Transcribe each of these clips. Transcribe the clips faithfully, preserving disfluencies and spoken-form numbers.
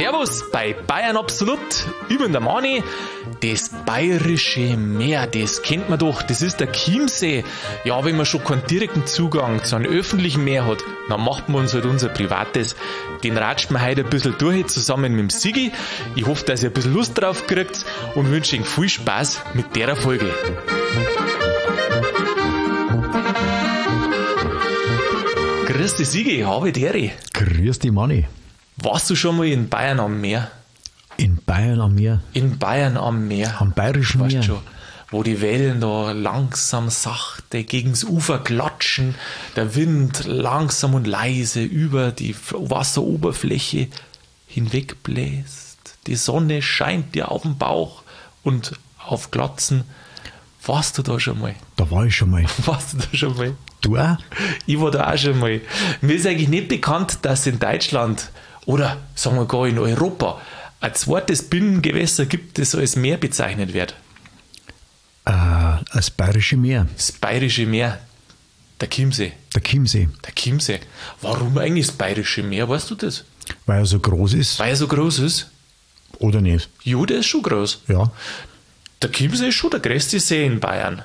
Servus bei Bayern Absolut. Ich bin der Mani. Das Bayerische Meer, das kennt man doch. Das ist der Chiemsee. Ja, wenn man schon keinen direkten Zugang zu einem öffentlichen Meer hat, dann macht man uns halt unser Privates. Den ratscht man heute ein bisschen durch, zusammen mit dem Sigi. Ich hoffe, dass ihr ein bisschen Lust drauf kriegt und wünsche euch viel Spaß mit der Folge. Grüß dich, Sigi, habe die Ehre. Grüß dich, Manni. Warst du schon mal in Bayern am Meer? In Bayern am Meer? In Bayern am Meer. Am Bayerischen weißt Meer? Schon, wo die Wellen da langsam sachte gegens Ufer klatschen, der Wind langsam und leise über die Wasseroberfläche hinwegbläst. Die Sonne scheint dir auf den Bauch und auf Glatzen. Warst du da schon mal? Da war ich schon mal. Warst du da schon mal? Du auch? Ich war da auch schon mal. Mir ist eigentlich nicht bekannt, dass in Deutschland oder sagen wir gar in Europa ein zweites Binnengewässer gibt, das als Meer bezeichnet wird. Äh, das Bayerische Meer. Das Bayerische Meer. Der Chiemsee. Der Chiemsee. Der Chiemsee. Warum eigentlich das Bayerische Meer? Weißt du das? Weil er so groß ist. Weil er so groß ist? Oder nicht? Jo, der ist schon groß. Ja. Der Chiemsee ist schon der größte See in Bayern.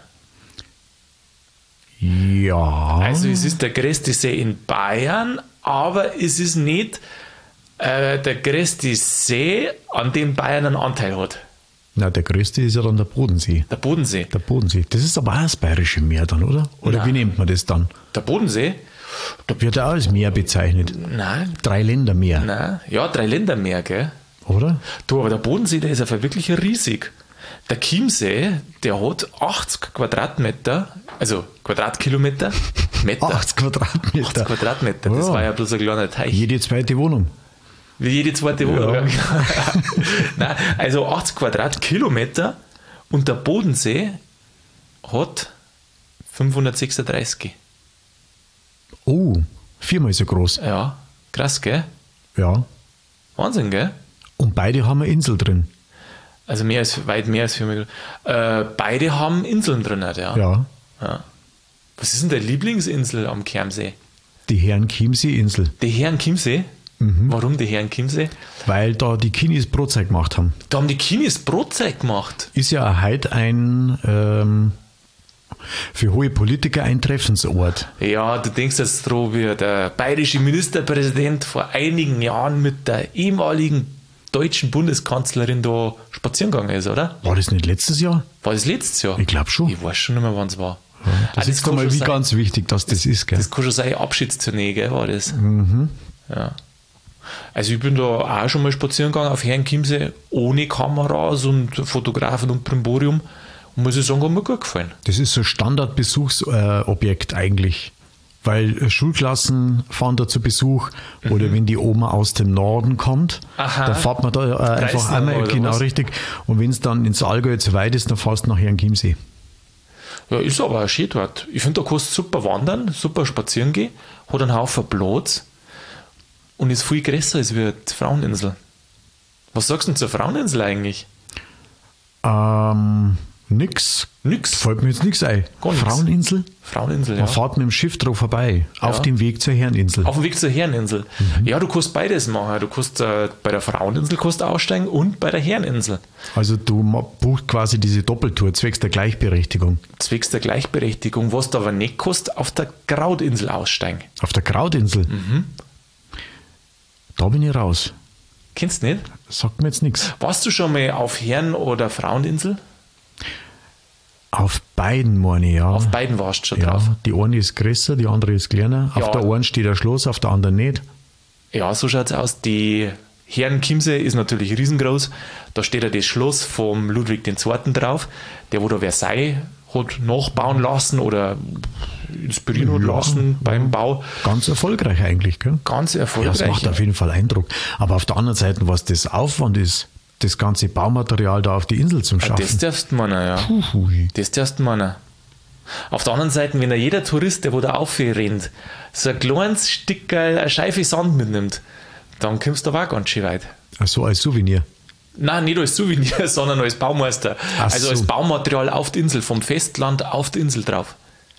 Ja. Also es ist der größte See in Bayern, aber es ist nicht äh, der größte See, an dem Bayern einen Anteil hat. Na, der größte ist ja dann der Bodensee. Der Bodensee. Der Bodensee. Das ist aber auch das Bayerische Meer dann, oder? Oder Nein. wie nennt man das dann? Der Bodensee? Da wird er auch als Meer bezeichnet. Nein. Dreiländermeer. Nein. Ja, Dreiländermeer, gell? Oder? Du, aber der Bodensee, der ist einfach wirklich riesig. Der Chiemsee, der hat achtzig Quadratmeter, also Quadratkilometer, Meter. achtzig Quadratmeter. achtzig Quadratmeter, das Ja. war ja bloß ein kleiner Teich. Jede zweite Wohnung. Wie jede zweite Wohnung. Ja. Ja. Nein, also achtzig Quadratkilometer und der Bodensee hat fünfhundertsechsunddreißig. Oh, viermal so groß. Ja, krass, gell? Ja. Wahnsinn, gell? Und beide haben eine Insel drin. Also mehr als, weit mehr als vier äh, Beide haben Inseln drin, ja. Ja. Ja. Was ist denn deine Lieblingsinsel am Chiemsee? Die Herren-Chiemsee-Insel. Die Herren Chiemsee? Mhm. Warum die Herren Chiemsee? Weil da die Kinis Brotzeit gemacht haben. Da haben die Kinis Brotzeit gemacht. Ist ja auch heute ein ähm, für hohe Politiker ein Treffensort. Ja, du denkst jetzt dran, wie der bayerische Ministerpräsident vor einigen Jahren mit der ehemaligen deutschen Bundeskanzlerin da spazieren gegangen ist, oder? War das nicht letztes Jahr? War das letztes Jahr? Ich glaube schon. Ich weiß schon nicht mehr, wann es war. Ja, Ah, das ist kann einmal schon wie sein- ganz wichtig, dass das ist. Gell? Das kann schon sein Abschiedstournee, gell, war das? Mhm. Ja. Also ich bin da auch schon mal spazieren gegangen auf Herrn Chiemsee ohne Kameras und Fotografen und Brimborium und muss ich sagen, hat mir gut gefallen. Das ist so ein Standardbesuchsobjekt eigentlich. Weil äh, Schulklassen fahren da zu Besuch oder wenn die Oma aus dem Norden kommt, Aha. da fährt man da äh, einfach Preisnau einmal, oder genau was? richtig. Und wenn es dann ins Allgäu zu weit ist, dann fährst du nach Herrenchiemsee. Ja, ist aber auch schön dort. Ich finde, da kannst du super wandern, super spazieren gehen, hat einen Haufen Platz und ist viel größer als wie die Fraueninsel. Was sagst du denn zur Fraueninsel eigentlich? Ähm, nix. Nix. Fällt mir jetzt nichts ein. Gar nix. Fraueninsel? Fraueninsel, ja. Man fährt mit dem Schiff drauf vorbei, auf dem Weg zur Herreninsel. Auf dem Weg zur Herreninsel. Ja, du kannst beides machen. Du kannst äh, bei der Fraueninsel kannst du aussteigen und bei der Herreninsel. Also du ma- buchst quasi diese Doppeltour zwecks der Gleichberechtigung. Zwecks der Gleichberechtigung. Was du aber nicht kannst, auf der Krautinsel aussteigen. Auf der Krautinsel? Mhm. Da bin ich raus. Kennst du nicht? Sagt mir jetzt nichts. Warst du schon mal auf Herren- oder Fraueninsel? Auf beiden, meine ich, ja. Auf beiden warst du schon ja, drauf. die eine ist größer, die andere ist kleiner. Auf Ja. der einen steht ein Schloss, auf der anderen nicht. Ja, so schaut es aus. Die Herren Chiemsee ist natürlich riesengroß. Da steht ja das Schloss vom Ludwig der Zweite drauf, der wo da Versailles hat nachbauen lassen oder inspirieren hat Ja. lassen beim Bau. Ganz erfolgreich eigentlich, gell? Ganz Ja, erfolgreich. das macht auf jeden Fall Eindruck. Aber auf der anderen Seite, was das Aufwand ist, das ganze Baumaterial da auf die Insel zum Ah, Schaffen. das darfst du meinen, ja. Puhui. Das darfst du meinen. Auf der anderen Seite, wenn da jeder Tourist, der wo da aufrennt, so ein kleines Stück, eine Scheife Sand mitnimmt, dann kommst du aber auch ganz schön weit. Also als Souvenir. Nein, nicht als Souvenir, sondern als Baumeister. Ach also so. als Baumaterial auf die Insel, vom Festland auf die Insel drauf.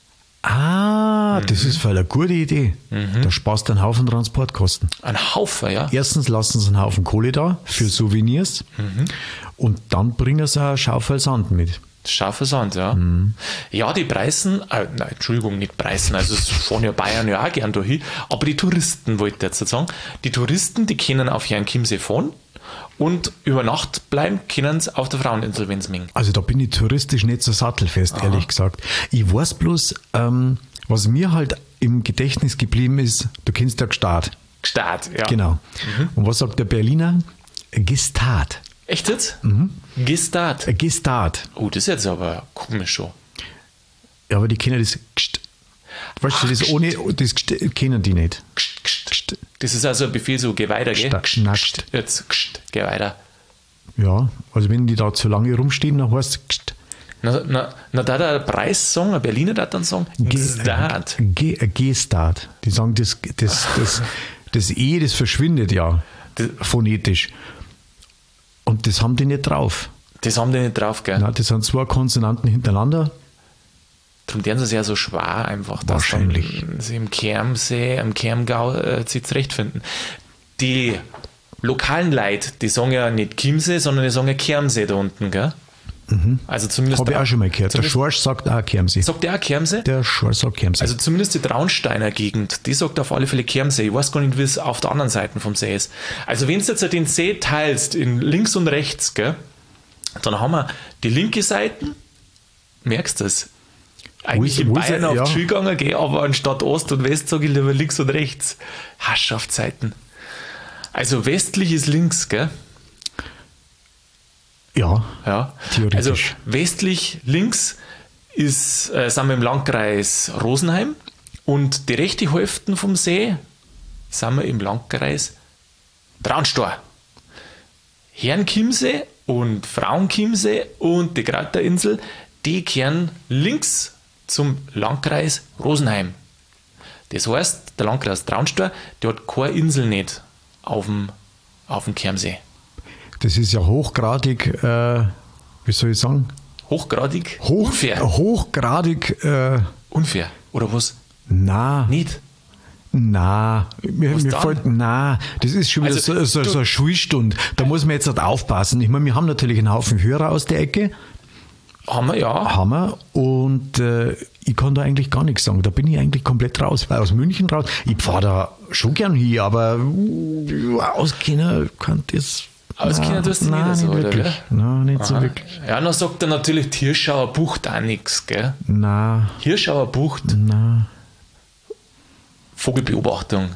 Ah, mhm. das ist voll eine gute Idee. Mhm. Da sparst du einen Haufen Transportkosten. Ein Haufen, ja. Erstens lassen sie einen Haufen Kohle da für Souvenirs mhm. und dann bringen sie eine Schaufel Sand mit. Scharfer Sand, ja. Mhm. Ja, die Preisen, äh, nein, Entschuldigung, nicht Preisen, also es fahren ja Bayern ja auch gern dahin, aber die Touristen, wollte ich jetzt sagen, die Touristen, die können auf Jan Chiemsee fahren und über Nacht bleiben können sie auf der Fraueninsel, wenn sie mögen. Also da bin ich touristisch nicht so sattelfest, Aha. ehrlich gesagt. Ich weiß bloß, ähm, was mir halt im Gedächtnis geblieben ist, du kennst ja Gstaad. Gstaad, ja. Genau. Mhm. Und was sagt der Berliner? Gestaad. Echt jetzt? Mhm. Gestaad. Gestaad. Oh, das ist jetzt aber komisch schon. Ja, aber die kennen das Gst. Weißt du, das ohne, das Gst kennen die nicht. Gst, Gst. Gst. Das ist also ein Befehl, so geh weiter, gell? Gst, Gst. Jetzt, Gst, geh weiter. Ja, also wenn die da zu lange rumstehen, dann heißt es Gst. Na, na, na da der Preis sagen, ein Berliner da dann sagen, Gestaad. Gestaad. Die sagen, das, das, das, das E, das verschwindet ja das, phonetisch. Und das haben die nicht drauf. Das haben die nicht drauf, gell? Nein, das sind zwei Konsonanten hintereinander. Darum werden sie es ja so schwer einfach, dass Wahrscheinlich. sie im Kermsee, im Kermgau äh, sich zurechtfinden. Die lokalen Leute, die sagen ja nicht Chiemsee, sondern die sagen ja Kermsee da unten, gell? Mhm. Also zumindest habe ich auch schon mal gehört. Der Schorsch sagt auch Kermsee. Sagt der auch Kermsee? Der Schorsch sagt Kermsee. Also zumindest die Traunsteiner Gegend, die sagt auf alle Fälle Kermsee. Ich weiß gar nicht, wie es auf der anderen Seite vom See ist. Also wenn du jetzt den See teilst in links und rechts, gell, dann haben wir die linke Seite, merkst du das? Eigentlich in Bayern auf die Schule gegangen, gell, aber anstatt Ost und West sage ich lieber links und rechts. Herrschaftszeiten. Also westlich ist links, gell? Ja, ja, theoretisch. Also westlich links ist, äh, sind wir im Landkreis Rosenheim und die rechte Hälfte vom See sind wir im Landkreis Traunstein. Herrenchiemsee und Frauenchiemsee und die Krauterinsel, die kehren links zum Landkreis Rosenheim. Das heißt, der Landkreis Traunstein, der hat keine Insel nicht auf dem, auf dem Chiemsee. Das ist ja hochgradig, äh, wie soll ich sagen? Hochgradig? Hoch, unfair. Hochgradig. Äh, unfair, oder was? Na. Nicht? Na, mir, mir fällt, na, das ist schon wieder also, so, so, so eine Schulstunde. Da muss man jetzt halt aufpassen. Ich meine, wir haben natürlich einen Haufen Hörer aus der Ecke. Haben wir, ja. Haben wir. Und äh, ich kann da eigentlich gar nichts sagen. Da bin ich eigentlich komplett raus. Weil aus München raus, ich fahre da schon gern hier, aber uh, auskennen kann das. Auskennen tust du nicht so, oder? Wirklich. Nein, nicht Aha. so wirklich. Ja, dann sagt er natürlich die Hirschauer Bucht auch nichts, gell? Nein. Hirschauer Bucht. Nein. Vogelbeobachtung.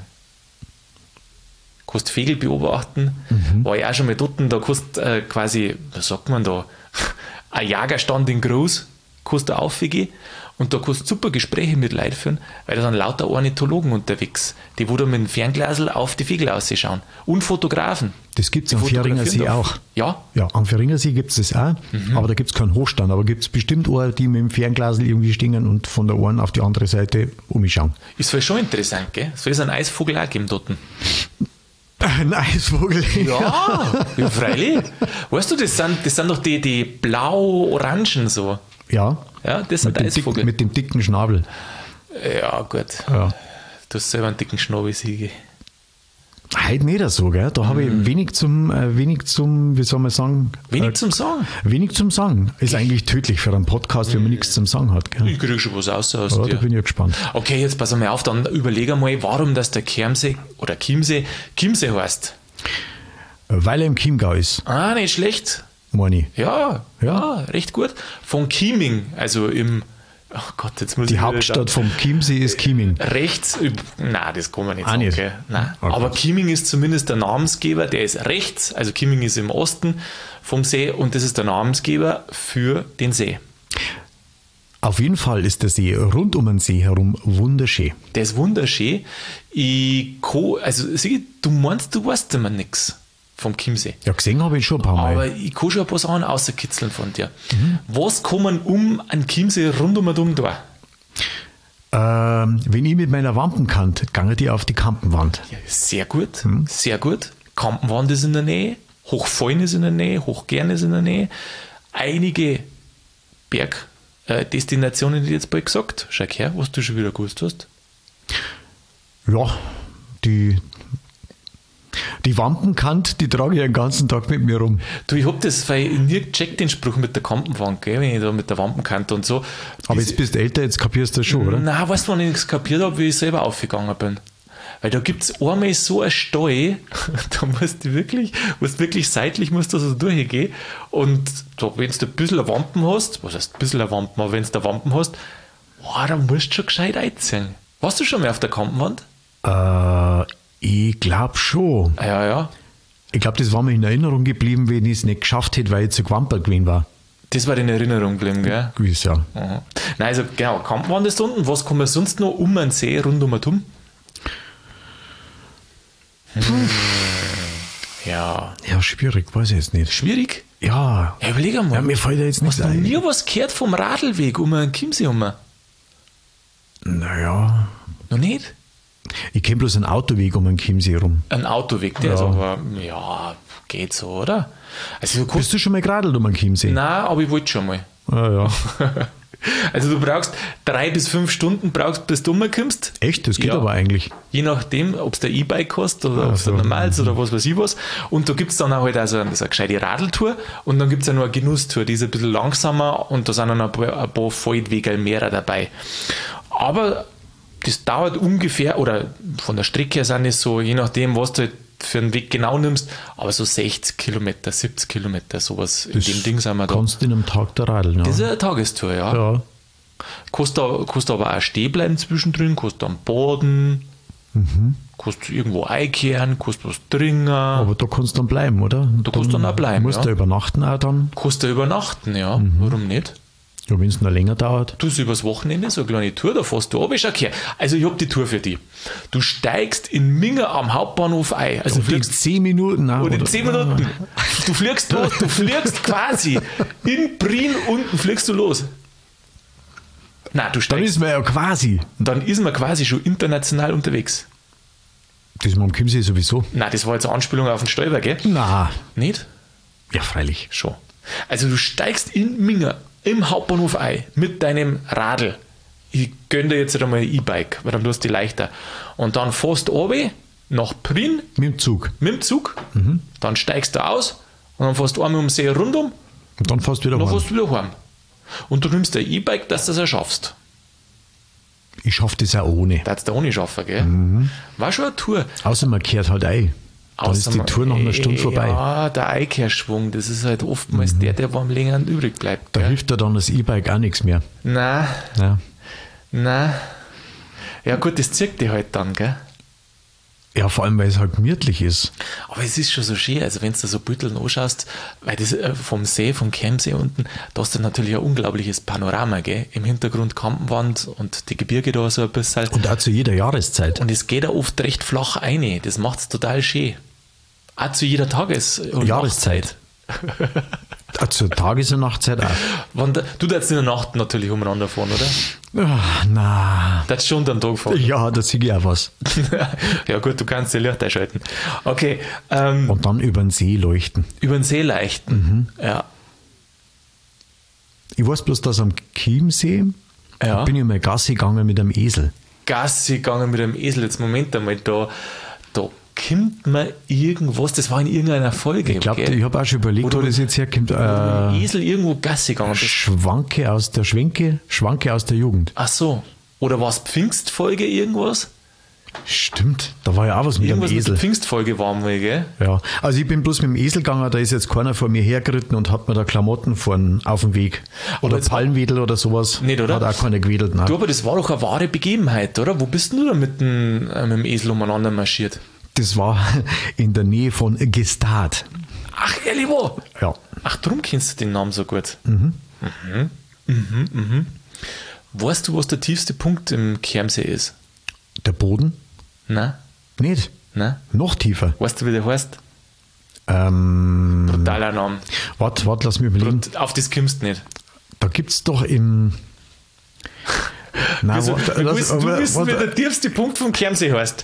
Du kannst Vögel beobachten. Mhm. War ich auch schon mal dort, da kannst du äh, quasi, was sagt man da, ein Jagerstand in Groß, kannst du aufgehen und da kannst du super Gespräche mit Leuten führen, weil da sind lauter Ornithologen unterwegs, die wo da mit dem Fernglasel auf die Vögel ausschauen. Und Fotografen. Das gibt es am Fähringer See auch. Ja? Ja, am Fähringer See gibt es das auch, mhm. aber da gibt es keinen Hochstand. Aber gibt es bestimmt auch, die mit dem Fernglasel irgendwie stehen und von der einen auf die andere Seite umschauen. Ist voll schon interessant, gell? Soll es einen Eisvogel auch geben dort? Ein Eisvogel? Ja, ja, freilich. Weißt du, das sind, das sind doch die, die blau-orangen so. Ja, ja das sind Eisvogel. Dick, mit dem dicken Schnabel. Ja, gut. Ja. Du hast selber einen dicken Schnabel, Siege. Heute nicht so, gell? Da mm. habe ich wenig zum, äh, wenig zum, wie soll man sagen? Wenig äh, zum Sagen? Wenig zum Sagen. Ist eigentlich tödlich für einen Podcast, wenn man nichts zum Sagen hat, gell? Ich kriege schon was aus aus ja, dir. Da bin ich gespannt. Okay, jetzt pass mal auf, dann überlege mal, warum das der Chiemsee oder Chiemsee Chiemsee heißt. Weil er im Chiemgau ist. Ah, nicht schlecht. Meine ich. Ja, ja, ja, recht gut. Von Chieming, also im Ach Gott, jetzt muss die ich Hauptstadt vom Chiemsee ist Chieming. Rechts, nein, das kann man nicht ah, sagen. Nicht. Okay. Nein. Okay. Aber Chieming ist zumindest der Namensgeber, der ist rechts, also Chieming ist im Osten vom See und das ist der Namensgeber für den See. Auf jeden Fall ist der See rund um den See herum wunderschön. Der ist wunderschön. Ich kann, also sieh, du meinst, du weißt immer nichts vom Chiemsee. Ja, gesehen habe ich schon ein paar Mal. Aber ich kann schon ein paar Sachen rauskitzeln von dir. Mhm. Was kann man um einen Chiemsee rundum und um da? Ähm, wenn ich mit meiner Wampenkante gange die auf die Kampenwand. Ja, sehr gut, mhm. sehr gut. Kampenwand ist in der Nähe, Hochfallen ist in der Nähe, Hochgern ist in der Nähe. Einige Berg, äh, Destinationen, die jetzt bald gesagt. Schau her, was du schon wieder gewusst hast. Ja, die, die Wampenkant, die trage ich den ganzen Tag mit mir rum. Du, ich hab das, weil ich nie gecheckt den Spruch mit der Kampenwand, gell, wenn ich da mit der Wampenkante und so. Aber Das- jetzt bist du älter, jetzt kapierst du das schon, oder? Nein, weißt du, wann ich nichts kapiert habe, wie ich selber aufgegangen bin? Weil da gibt es einmal so eine Steu, da musst du wirklich, musst wirklich seitlich musst du so durchgehen. Und da, wenn du ein bisschen eine Wampen hast, was heißt ein bisschen eine Wampen, aber wenn du eine Wampen hast, oh, dann musst du schon gescheit einziehen. Warst du schon mal auf der Kampenwand? Äh, ich glaube schon. Ja, ja. Ich glaube, das war mir in Erinnerung geblieben, wenn ich es nicht geschafft hätte, weil ich zu gewampelt gewesen war. Das war in Erinnerung geblieben, gell? Gewiss, ja. Mhm. Nein, also genau, Kampenwand ist da unten. Was kann man sonst noch um einen See rund um herum? Hm. Ja, Ja, schwierig, weiß ich jetzt nicht. schwierig. Ja, Ja, überleg einmal. ja mir fällt da jetzt nichts Hast du noch ein. nie was gehört vom Radlweg um einen Chiemsee herum? Naja, Noch nicht? ich kenne bloß einen Autoweg um den Chiemsee rum. Ein Autoweg, der Ja. ist aber, ja, geht so, oder? Also du kannst, Bist du schon mal geradelt um den Chiemsee? nein, aber ich wollte schon mal. Ah, ja. Also du brauchst drei bis fünf Stunden, brauchst, bis du umkommst. Echt? Das geht Ja. aber eigentlich. Je nachdem, ob es der E-Bike hast oder ob es so. ein normales oder was weiß ich was. Und da gibt es dann auch halt also eine, so eine gescheite Radeltour und dann gibt es ja noch eine Genusstour, die ist ein bisschen langsamer und da sind dann ein paar, ein paar Feldwege mehr dabei. Aber das dauert ungefähr, oder von der Strecke her sind es so, je nachdem, was du halt für einen Weg genau nimmst, aber so sechzig Kilometer, siebzig Kilometer, sowas in dem Ding sind wir da. Kannst du in einem Tag da radeln, ja. Das ist eine Tagestour, ja. ja. Kannst du, kannst du aber auch stehen bleiben zwischendrin, kannst du am Boden, kannst du irgendwo einkehren, kannst was trinken, Aber da kannst du dann bleiben, oder? Du kannst dann auch bleiben, musst ja. da übernachten auch dann. kannst du übernachten, ja. Warum nicht? Ja, wenn es noch länger dauert. Du hast übers Wochenende so eine kleine Tour, da fährst du runter. Schau her. Also ich habe die Tour für dich. Du steigst in Minga am Hauptbahnhof ein. Also Und in fliegst zehn Minuten. Nein, und in oder? zehn Minuten. Du fliegst los, du fliegst quasi in Prien unten fliegst du los. Nein, du Dann steigst. ist man ja quasi. Dann ist man quasi schon international unterwegs. Das ist man am Chiemsee sowieso. Nein, das war jetzt eine Anspielung auf den Stolper, gell? Na, Nicht? ja, freilich. Schon. Also du steigst in Minga im Hauptbahnhof ein mit deinem Radl. Ich gönne dir jetzt einmal ein E-Bike, weil dann tust du die leichter. Und dann fährst du runter nach Prien Mit dem Zug. mit dem Zug, dann steigst du aus und dann fährst du einmal um den See rundum Und dann fährst du wieder und dann heim. fährst du wieder heim. Und du nimmst ein E-Bike, dass du das auch schaffst. Ich schaffe das auch ohne. Das du ohne schaffen, gell? War schon eine Tour. Außer man kehrt halt ein. Dann ist die Außer- Tour nach einer Stunde vorbei. Ja, der Einkehrschwung, das ist halt oftmals der, der am längeren übrig bleibt. Da Gell? hilft dir dann das E-Bike auch nichts mehr. Nein, Ja. nein. Ja gut, das zirkt dich halt dann, gell? Ja, vor allem, weil es halt gemütlich ist. Aber es ist schon so schön, also wenn du so Bütteln anschaust, weil das äh, vom See, vom Chiemsee unten, da hast du natürlich ein unglaubliches Panorama, gell? Im Hintergrund Kampenwand und die Gebirge da so ein bisschen. Und auch zu jeder Jahreszeit. Und es geht da oft recht flach ein. Das macht es total schön. Auch zu jeder Tages- und Jahreszeit. Auch zur Tages- und Nachtzeit auch. Wann der, du darfst in der Nacht natürlich umeinander fahren, oder? Ach, na. Du darfst schon unter den Tag fahren. Ja, da sehe ich auch was. Ja gut, du kannst die Licht einschalten. Okay, ähm, Und dann über den See leuchten. über den See leichten. Ja. Ich weiß bloß, dass am Chiemsee Ja. bin ich mal Gassi gegangen mit einem Esel. Gassi gegangen mit einem Esel. Jetzt Moment einmal, da, da kommt mir irgendwas, das war in irgendeiner Folge. Ich glaube, gell? ich habe auch schon überlegt, Oder- wo das jetzt herkommt. Mit einem Äh, Esel irgendwo Gassi gegangen. Das- Schwanke aus der Schwenke, Schwanke aus der Jugend. Ach so. Oder war es Pfingstfolge irgendwas? Stimmt, da war ja auch was mit Irgendwas dem mit der Esel. Pfingstfolge waren wir, gell? Ja, also ich bin bloß mit dem Esel gegangen, da ist jetzt keiner vor mir hergeritten und hat mir da Klamotten vorn auf dem Weg. Oder jetzt- Palmwedel oder sowas. Nicht, oder? Hat auch keiner gewedelt. Nein. Du, aber das war doch eine wahre Begebenheit, oder? Wo bist denn du da mit dem, äh, mit dem Esel umeinander marschiert? Das war in der Nähe von Gstaad. Ach, ehrlich wo? Ja. Ach, drum kennst du den Namen so gut. Mhm. Mhm, mhm, mhm. Weißt du, was der tiefste Punkt im Chiemsee ist? Der Boden? Nein? Nicht. Nein? Noch tiefer. Weißt du, wie der heißt? Ähm, Brutaler Name. warte, warte, lass mich überlegen. Und auf das kommst du nicht. Da gibt es doch im. Nein, Also, warte, du lass- willst, du aber- wissen, wie warte. der tiefste Punkt vom Chiemsee heißt.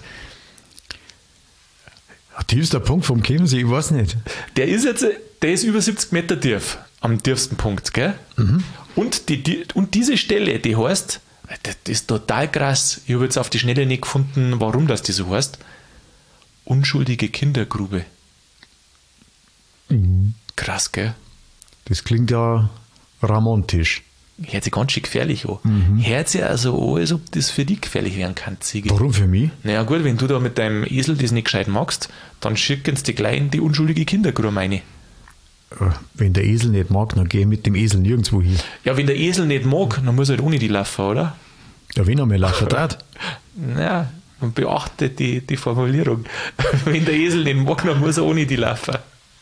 Tiefster Punkt vom Chiemsee, ich weiß nicht. Der ist jetzt, der ist über siebzig Meter tief, am tiefsten Punkt, gell? Und, die, die, und diese Stelle, die heißt, das ist total krass, ich habe jetzt auf die Schnelle nicht gefunden, warum das die so heißt, unschuldige Kindergrube. Mhm. Krass, gell? Das klingt ja romantisch. Hört sich ganz schön gefährlich an. Mhm. Hört sich also an, als ob das für dich gefährlich werden kann, Ziege. Warum für mich? Naja gut, wenn du da mit deinem Esel das nicht gescheit magst, dann schicken sie dich gleich in die unschuldige Kindergrube rein. Äh, Wenn der Esel nicht mag, dann gehe ich mit dem Esel nirgendwo hin. Ja, wenn der Esel nicht mag, dann muss er halt ohne die laufen, oder? Ja, wenn er mir laufen darf. Naja, man beachtet die, die Formulierung. Wenn der Esel nicht mag, dann muss er ohne die laufen.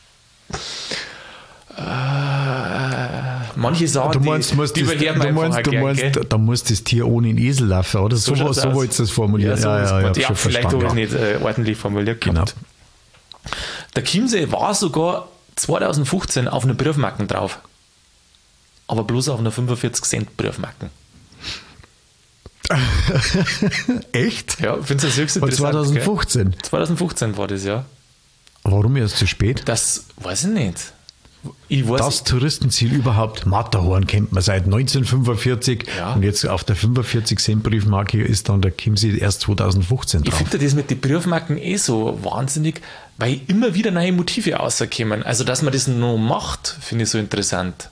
Äh, manche sagen, Du meinst, die, musst die das, überhören du wir einfach meinst, auch du gern, meinst gell? da muss das Tier ohne den Esel laufen, oder? So, so, schaut's so aus. wolltest du das formulieren. so ist gemeint. ja, ja, vielleicht habe ich es nicht äh, ordentlich formuliert Genau. gehabt. Der Chiemsee war sogar zwanzig fünfzehn auf einer Briefmarken drauf. Aber bloß auf einer fünfundvierzig Cent Briefmarken. Echt? Ja, ich finde es höchst War interessant. zwanzig fünfzehn. Gell? zwanzig fünfzehn war das, ja. Warum erst zu spät? Das weiß ich nicht. Ich weiß Das Touristenziel überhaupt, Matterhorn kennt man seit neunzehnhundertfünfundvierzig Ja. und jetzt auf der fünfundvierzig Cent Briefmarke ist dann der Chiemsee erst zwanzig fünfzehn Ich drauf. finde das mit den Briefmarken eh so wahnsinnig, weil immer wieder neue Motive rauskommen. Also, dass man das noch macht, finde ich so interessant.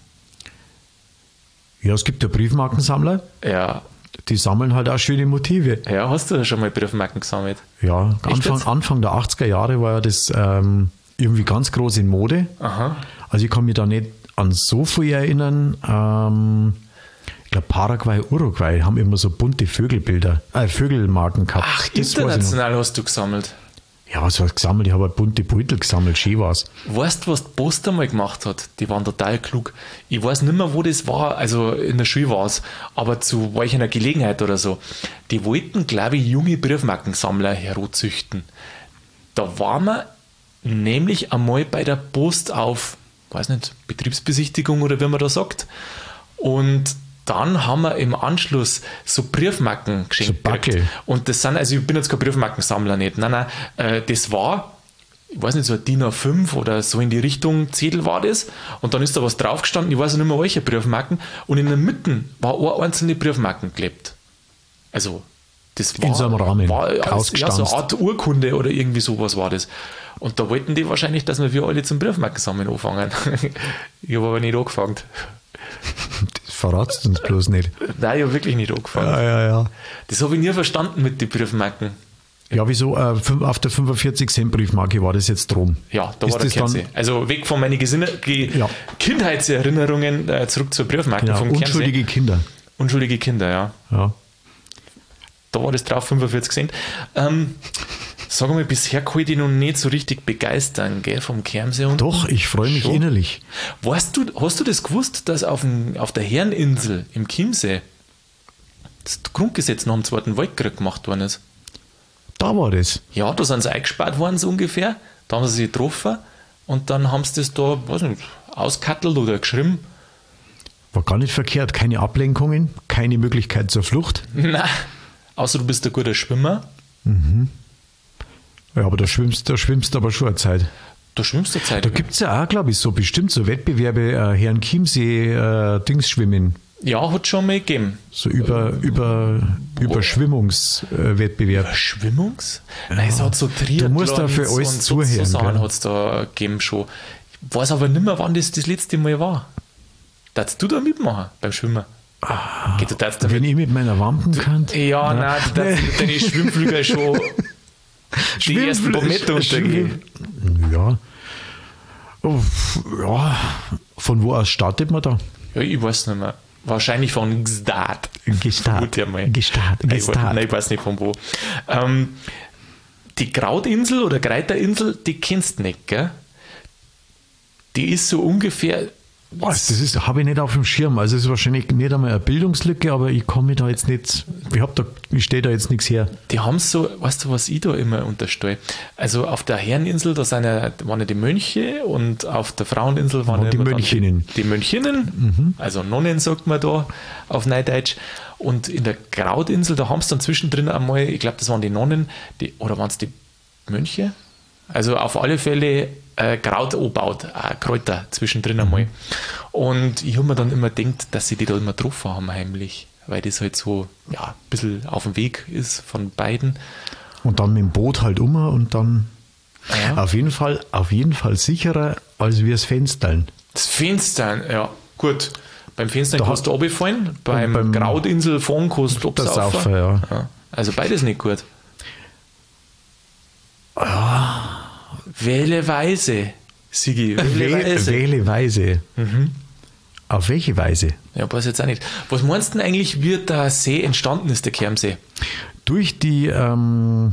Ja, es gibt ja Briefmarkensammler, Ja, die sammeln halt auch schöne Motive. ja, hast du schon mal Briefmarken gesammelt? Ja, Echt Anfang, jetzt? Anfang der achtziger Jahre war ja das ähm, irgendwie ganz groß in Mode. Aha. Also ich kann mich da nicht an so viel erinnern. Ähm, ich glaube, Paraguay, Uruguay haben immer so bunte Vögelbilder, äh, Vögelmarken gehabt. Ach, Das weiß ich noch. international hast du gesammelt. Ja, was heißt gesammelt? Ich habe halt bunte Beutel gesammelt, schön war's. Weißt du, was die Post einmal gemacht hat? Die waren total klug. Ich weiß nicht mehr, wo das war, also in der Schule war es, aber zu welcher Gelegenheit oder so. Die wollten, glaube ich, junge Briefmarkensammler herozüchten. Da waren wir nämlich einmal bei der Post auf, weiß nicht, Betriebsbesichtigung oder wie man da sagt. Und dann haben wir im Anschluss so Briefmarken geschenkt. So Backel. gekriegt. Und das sind, also ich bin jetzt kein Briefmarkensammler nicht. Nein, nein, äh, das war, ich weiß nicht, so ein D I N A fünf oder so in die Richtung Zettel war das. Und dann ist da was drauf gestanden, ich weiß nicht mehr welche Briefmarken. Und in der Mitte war eine einzelne Briefmarken geklebt. Also, das war, In so einem Rahmen, war alles, ja, so ausgestanzt. eine Art Urkunde oder irgendwie sowas war das. Und da wollten die wahrscheinlich, dass wir alle zum Briefmarkensammeln anfangen. Ich habe aber nicht angefangen. Das verratst du uns bloß nicht. Nein, ich habe wirklich nicht angefangen. Ja, ja, ja. Das habe ich nie verstanden mit den Briefmarken. Ja, wieso? Äh, fün- auf der fünfundvierzig Cent Briefmarke war das jetzt drum. Ja, da Ist war der das dann- Kernsee. Also weg von meinen Gesinne Ge Ja. Kindheitserinnerungen äh, zurück zur Briefmarke Ja, vom unschuldige Kernsee. Kinder. Unschuldige Kinder, ja. Ja. Da war das drauf, fünfundvierzig Cent. Ähm, sag mal, bisher kann ich dich noch nicht so richtig begeistern, gell, vom Kernsee. Und Doch, ich freue mich Schon. innerlich. Weißt du, hast du das gewusst, dass auf, dem, auf der Herreninsel im Chiemsee das Grundgesetz nach dem Zweiten Weltkrieg gemacht worden ist? Da war das. Ja, da sind sie eingespart worden, so ungefähr. Da haben sie sich getroffen und dann haben sie das da, weiß nicht, auskattelt oder geschrieben. War gar nicht verkehrt. Keine Ablenkungen, keine Möglichkeit zur Flucht. Nein, außer du bist ein guter Schwimmer. Ja, aber da schwimmst du schwimmst aber schon eine Zeit. Da schwimmst du Zeit. Da gibt es ja auch, glaube ich, so bestimmt so Wettbewerbe, äh, Herrn Chiemsee, äh, Dings schwimmen. Ja, hat schon mal gegeben. So über, über, Überschwimmungswettbewerb. Schwimmungs? Nein, es hat so Triathlons musst da für alles und so, so zuhören, Sachen gell? hat es da gegeben schon. Ich weiß aber nicht mehr, wann das das letzte Mal war. Darfst du da mitmachen beim Schwimmen? Geht du darfst damit? Wenn ich mit meiner Wampen kann. Ja, nein, du darfst mit deinen Schwimmflügeln schon die ersten paar Meter untergehen. Ja. Oh, ja. Von wo aus startet man da? Ja, ich weiß nicht mehr. Wahrscheinlich von Gstaad. Gestart. Vermute ich mal. Gestart. Nein, ich weiß- Gestart. Nein, ich weiß nicht von wo. Ähm, die Krautinsel oder Kreiterinsel, die kennst du nicht, gell? Die ist so ungefähr. Was, das ist, habe ich nicht auf dem Schirm. Also es ist wahrscheinlich nicht einmal eine Bildungslücke, aber ich komme da jetzt nicht, ich habe da, ich stehe da jetzt nichts her. Die haben so, weißt du, was ich da immer unterstelle? Also auf der Herreninsel, da sind ja, waren ja die Mönche und auf der Fraueninsel waren Und ja die immer dann Mönchinnen. Die, die Mönchinnen, also Nonnen sagt man da auf Neudeutsch. Und in der Krautinsel, da haben sie dann zwischendrin einmal, ich glaube, das waren die Nonnen, die, oder waren es die Mönche? Also auf alle Fälle äh, Kraut angebaut, äh, Kräuter zwischendrin mhm. einmal. Und ich habe mir dann immer gedacht, dass sie die da immer getroffen haben heimlich, weil das halt so ja, ein bisschen auf dem Weg ist von beiden. Und dann mit dem Boot halt um und dann ja. auf jeden Fall, auf jeden Fall sicherer als wir das Fenstern. Das Fenstern, ja, gut. Beim Fenstern Da kannst du runterfallen, beim, beim Krautinsel fahren kannst du runtersaufen. Ja. Ja. Also beides nicht gut. Ja. Wähle Weise, Sigi. Wähle Weise. Wähle Weise. Mhm. Auf welche Weise? Ja, weiß jetzt auch nicht. Was meinst du denn eigentlich, wie der See entstanden ist, der Kermsee? Durch die ähm,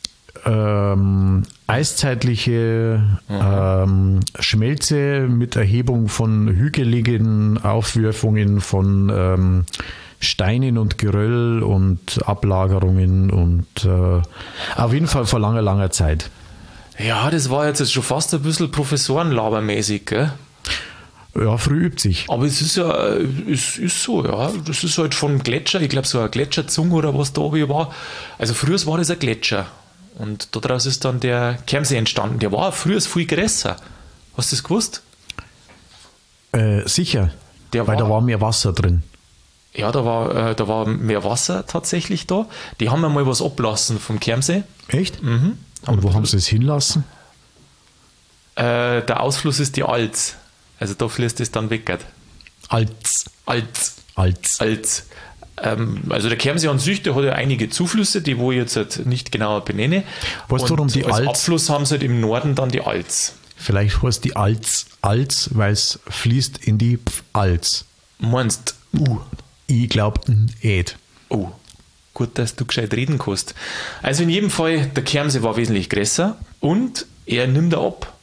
ähm, eiszeitliche ähm, Schmelze mit Erhebung von hügeligen Aufwürfungen von ähm, Steinen und Geröll und Ablagerungen und äh, auf jeden Fall vor langer, langer Zeit. Ja, das war jetzt schon fast ein bisschen Professorenlabermäßig, gell? Ja, früh übt sich. Aber es ist ja, es ist so, ja. Das ist halt von Gletscher, ich glaube so ein Gletscherzunge oder was da oben war. Also früher war das ein Gletscher. Und daraus ist dann der Kermsee entstanden. Der war früher viel größer. Hast du das gewusst? Äh, sicher, der weil war, da war mehr Wasser drin. Ja, da war, äh, da war mehr Wasser tatsächlich da. Die haben einmal was ablassen vom Kermsee. Echt? Mhm. Und wo haben sie es hinlassen? Äh, der Ausfluss ist die Alz. Also da fließt es dann weg. Alz. Alz. Alz. Alz. Ähm, also der Kermsee an sich, der hat ja einige Zuflüsse, die wo ich jetzt halt nicht genauer benenne. Weißt du, warum die als Alz? Abfluss haben sie halt im Norden dann die Alz. Vielleicht heißt die Alz Alz, weil es fließt in die Alz. Meinst du? Ich glaube, Ed. Oh, gut, dass du gescheit reden kannst. Also in jedem Fall, der Kermsee war wesentlich größer und er nimmt er ab.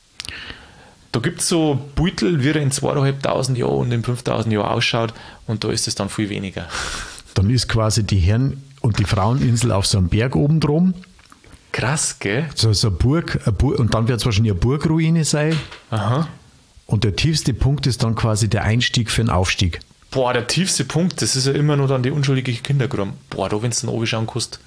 Da gibt es so Beutel, wie er in zweitausendfünfhundert Jahren und in fünftausend Jahren ausschaut und da ist es dann viel weniger. Dann ist quasi die Herren- und die Fraueninsel auf so einem Berg oben drum. Krass, gell? So, so eine Burg, eine Burg, und dann wird es wahrscheinlich eine Burgruine sein. Aha. Und der tiefste Punkt ist dann quasi der Einstieg für den Aufstieg. Boah, der tiefste Punkt, das ist ja immer nur dann die unschuldige Kindergruppe. Boah, da, wenn du dann oben schauen kannst.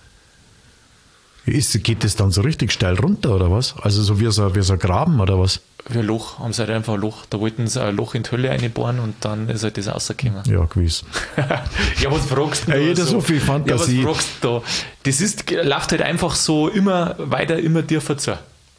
Ist, geht das dann so richtig steil runter oder was? Also so wie so, wie so ein Graben oder was? Wie ein Loch, haben sie halt einfach ein Loch. Da wollten sie ein Loch in die Hölle reinbohren und dann ist halt das rausgekommen. Ja, gewiss. Ja, was fragst du da? Ja, jeder so, so viel Fantasie. Ja, was fragst du da? Das ist, läuft halt einfach so immer weiter, immer tiefer zu.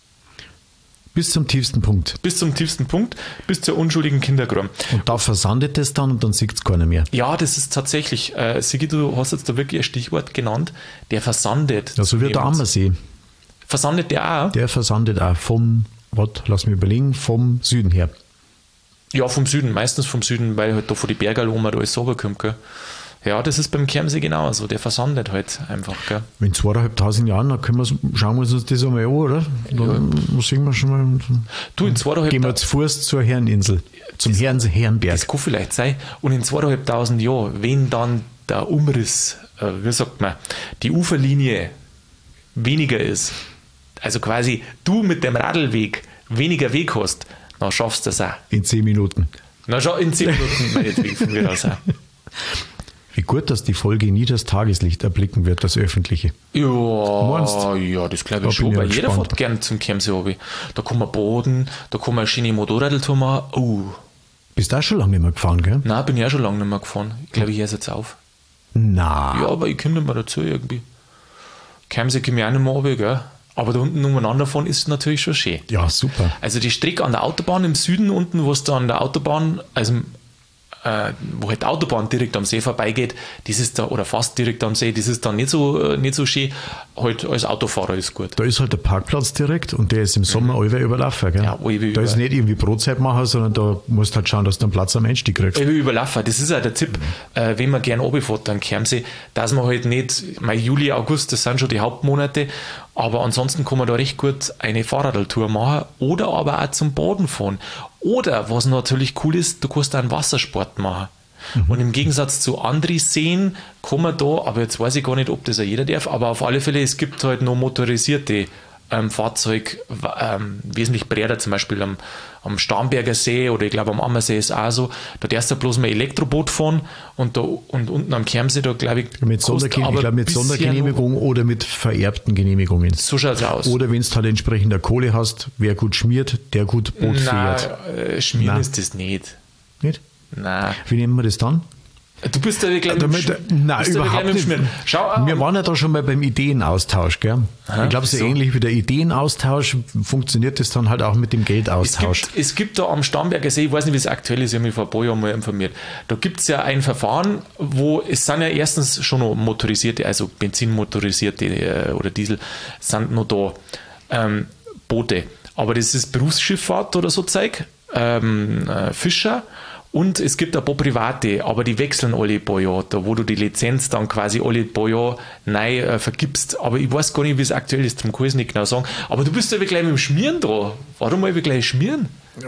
Bis zum tiefsten Punkt. Bis zum tiefsten Punkt, bis zur unschuldigen Kindergruppe. Und da versandet es dann und dann sieht es keiner mehr. Ja, das ist tatsächlich, äh, Sigi, du hast jetzt da wirklich ein Stichwort genannt, der versandet. Ja, so wie der Ammersee. Versandet der auch? Der versandet auch vom, was, lass mich überlegen, vom Süden her. Ja, vom Süden, meistens vom Süden, weil halt da von die Berge wo man da alles runterkommt, gell. Ja, das ist beim Kermsee genauso, der versandet halt einfach, gell. In zweieinhalbtausend Jahren, dann können wir's, schauen wir uns das einmal an, oder? Dann ja. sehen wir schon mal. Du, in zweieinhalb Gehen wir zu Fuß zur Herreninsel, zum Herren, Herrenberg. Das kann vielleicht sein. Und in zweieinhalbtausend Jahren, wenn dann der Umriss, äh, wie sagt man, die Uferlinie weniger ist, also quasi du mit dem Radlweg weniger Weg hast, dann schaffst du das auch. In zehn Minuten. Na schau, in zehn Minuten meinetwegen von mir aus auch. Wie gut, dass die Folge nie das Tageslicht erblicken wird, das Öffentliche. Ja, Meinst? ja, das glaube ich Da bin schon, ich weil ja jeder gespannt. fährt gerne zum Kermsee runter. Da kann man baden, da kann man eine schöne Motorradtour machen. Oh, Bist du auch schon lange nicht mehr gefahren, gell? nein, bin ich auch schon lange nicht mehr gefahren. Ich glaube, ich höre es jetzt auf. Na. Ja, aber ich komme nicht mehr dazu irgendwie. Kermsee komme ich auch nicht mehr runter, gell? Aber da unten umeinander fahren ist natürlich schon schön. Ja, super. Also die Strecke an der Autobahn im Süden unten, wo es da an der Autobahn, also äh, wo halt die Autobahn direkt am See vorbeigeht, das ist da, oder fast direkt am See, das ist dann nicht so, äh, nicht so schön. Halt als Autofahrer ist gut. Da ist halt der Parkplatz direkt und der ist im Sommer mhm. allweil überlaufen, gell? Ja, allweil da über- ist nicht irgendwie Brotzeit machen, sondern da musst du halt schauen, dass du einen Platz am Einstieg kriegst. Ich will überlaufen. Das ist auch der Tipp, äh, wenn man gerne runterfährt an Kermsee, dass man halt nicht, mein Juli, August, das sind schon die Hauptmonate, aber ansonsten kann man da recht gut eine Fahrradtour machen oder aber auch zum Baden fahren. Oder, was natürlich cool ist, du kannst auch einen Wassersport machen. Mhm. Und im Gegensatz zu anderen Seen kann man da, aber jetzt weiß ich gar nicht, ob das auch jeder darf, aber auf alle Fälle, es gibt halt noch motorisierte ähm, Fahrzeug ähm, wesentlich breiter, zum Beispiel am, am Starnberger See oder ich glaube am Ammersee ist auch so. Da darfst du bloß mal Elektroboot fahren und, da, und unten am Kermsee, da glaube ich, mit, Sondergen- ich glaub, mit Sondergenehmigung oder mit vererbten Genehmigungen. So schaut es aus. Oder wenn du halt entsprechender Kohle hast, wer gut schmiert, der gut Boot Nein, fährt. Äh, schmieren Nein. ist das nicht. Nicht? Nein. Wie nennen wir das dann? Du bist ja gleich mit dem Damit, Sch- nein, bist ja überhaupt gleich mit dem nicht. Schmieren. Schau, Wir waren ja da schon mal beim Ideenaustausch, gell? Aha, ich glaube, so so. ähnlich wie der Ideenaustausch funktioniert das dann halt auch mit dem Es Geldaustausch. gibt, es gibt da am Starnberger See, ich weiß nicht, wie es aktuell ist, ich habe mich vor ein paar Jahren mal informiert, da gibt es ja ein Verfahren, wo es sind ja erstens schon noch motorisierte, also benzinmotorisierte äh, oder Diesel, sind noch da ähm, Boote. Aber das ist Berufsschifffahrt oder so Zeug, ähm, äh, Fischer. Und es gibt ein paar private, aber die wechseln alle ein paar Jahre, da wo du die Lizenz dann quasi alle ein paar Jahre neu äh, vergibst. Aber ich weiß gar nicht, wie es aktuell ist, darum kann ich es nicht genau sagen. Aber du bist ja gleich mit dem Schmieren dran. Warum mal gleich schmieren?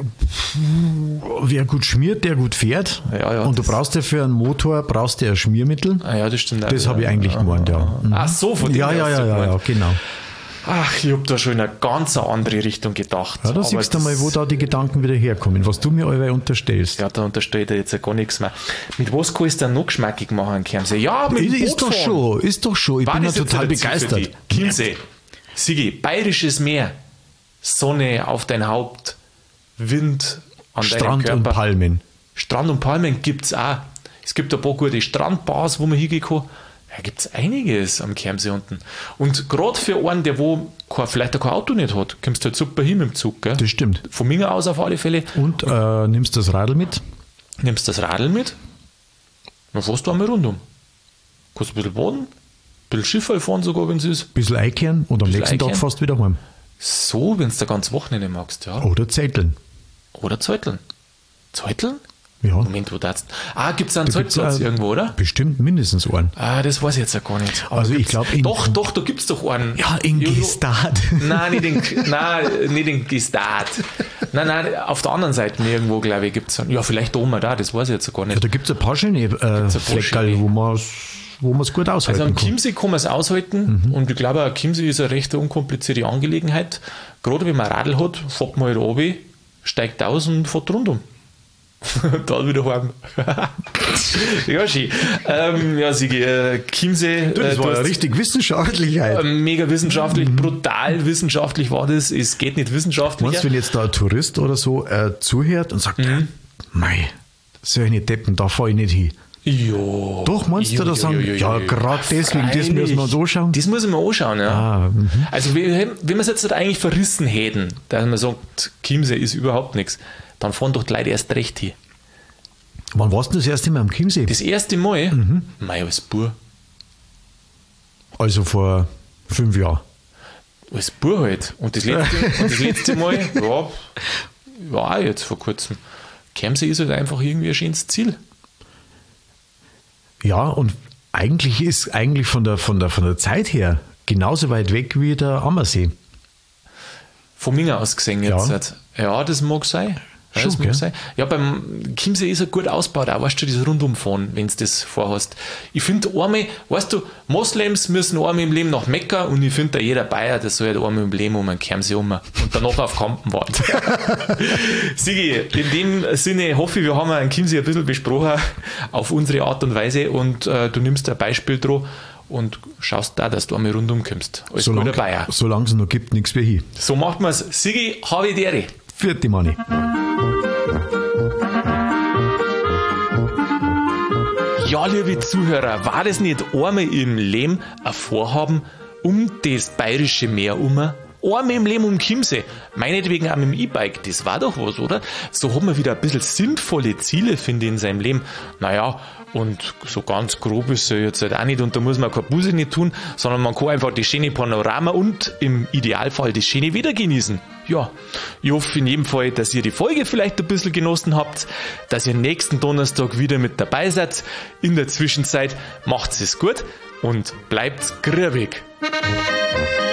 Wer gut schmiert, der gut fährt. Ja, ja, und du das- brauchst ja für einen Motor brauchst du ja ein Schmiermittel. Ah ja, das stimmt. auch Das wieder. habe ich eigentlich gemeint, ja. Mhm. Ach so, von dem Ja, her ja, hast ja, du ja, ja, gemeint. genau. Ach, ich habe da schon in eine ganz andere Richtung gedacht. Ja, da Aber siehst du mal, das- wo da die Gedanken wieder herkommen, was du mir alle unterstellst. Ja, da unterstellt er jetzt ja gar nichts mehr. Mit was kannst du denn noch geschmackig machen, Kermsee? Ja, mit dem Ist doch Bootfahren. schon, ist doch schon. Ich War bin ja das jetzt total ein Ziel für begeistert. dich? Chiemsee, Sigi, bayerisches Meer, Sonne auf dein Haupt, Wind an deinem Strand Körper. und Palmen. Strand und Palmen gibt es auch. Es gibt ein paar gute Strandbars, wo man hingehen kann. Da gibt es einiges am Kermsee unten. Und gerade für einen, der wo kein, vielleicht auch kein Auto nicht hat, kommst du halt super hin mit dem Zug. Gell? Das stimmt. Von Minga aus auf alle Fälle. Und äh, nimmst das Radl mit? Nimmst das Radl mit, dann fährst du einmal rundum. Kannst ein bisschen baden, ein bisschen Schiffe fahren sogar, wenn es ist. Bisschen einkehren und am Bisschen nächsten Tag einkehren. fast wieder heim. So, wenn du da ganz Wochenende magst, ja. Oder zelteln. Oder Zeuteln. Zeuteln? Ja. Moment, wo das? Ah, gibt es einen Da gibt's Zeltplatz auch irgendwo, oder? Bestimmt mindestens einen. Ah, das weiß ich jetzt ja gar nicht. Aber Also ich gibt's- glaub, in- Doch, doch, da gibt es doch einen. Ja, in Jo, jo. Gestad. Nein, nicht in, nein, nicht in Gestad. Nein, nein, auf der anderen Seite irgendwo, glaube ich, gibt es einen. Ja, vielleicht da oben da, das weiß ich jetzt gar Ja, nicht. da gibt es ein paar schöne äh, paar Fleckerl, schöne. wo man es wo man's gut aushalten Also am kann. Chiemsee kann man es aushalten Mhm. und ich glaube, auch Chiemsee ist eine recht unkomplizierte Angelegenheit. Gerade wenn man ein Radl hat, fährt man halt runter, steigt aus und fährt rundum. Dann wieder heim. Ja, schön. Ähm, ja, Sigi, äh, Chiemsee. Das äh, du war ja hast- richtig wissenschaftlich. Halt. äh, mega wissenschaftlich, brutal wissenschaftlich war das. Es geht nicht wissenschaftlicher. Meinst du, wenn jetzt da ein Tourist oder so äh, zuhört und sagt, Mhm. mei, solche Deppen, da fahre ich nicht hin. Jo. Doch, meinst du, da sagen, ja, gerade deswegen, das müssen wir uns anschauen? Das muss ich mir anschauen, ja. Ah, mhm. Also, wenn wenn wir es jetzt halt eigentlich verrissen hätten, dass man sagt, Chiemsee ist überhaupt nichts, dann fahren doch die Leute erst recht hin. Wann warst du das erste Mal am Chiemsee? Das erste Mal, Mhm. mei, als Bub. Also vor fünf Jahren. Als Bub halt. Und das letzte, und das letzte Mal, ja, war auch jetzt vor kurzem. Chiemsee ist halt einfach irgendwie ein schönes Ziel. Ja, und eigentlich ist eigentlich von der, von der, von der Zeit her genauso weit weg wie der Ammersee. Von Minga aus gesehen jetzt. Ja. halt. Ja, das mag sein. Ja, Schon, das mag gell? sein. Ja, beim Chiemsee ist er gut ausgebaut, auch weißt du, das Rundumfahren, wenn du das vorhast. Ich finde einmal, weißt du, Moslems müssen einmal im Leben nach Mekka und ich finde, jeder Bayer, der soll halt einmal im Leben um einen Chiemsee um und danach auf Kampen warten. Sigi, in dem Sinne hoffe ich, wir haben einen Chiemsee ein bisschen besprochen auf unsere Art und Weise und äh, du nimmst ein Beispiel drauf und schaust da, dass du einmal rundum kommst. Als guter Bayer. Solange es noch gibt, nichts mehr hin. So macht man es. Sigi, habe ich dir. Vierte Manni. Ja, liebe Zuhörer, war das nicht einmal im Leben ein Vorhaben um das bayerische Meer um? Einmal im Leben um Chiemsee, meinetwegen auch mit dem E-Bike, das war doch was, oder? So hat man wieder ein bisschen sinnvolle Ziele, finde ich, in seinem Leben. Naja, und so ganz grob ist er jetzt halt auch nicht und da muss man keine Buße nicht tun, sondern man kann einfach das schöne Panorama und im Idealfall das schöne Wetter genießen. Ja, ich hoffe in jedem Fall, dass ihr die Folge vielleicht ein bisschen genossen habt, dass ihr nächsten Donnerstag wieder mit dabei seid. In der Zwischenzeit macht's es gut und bleibt grübig.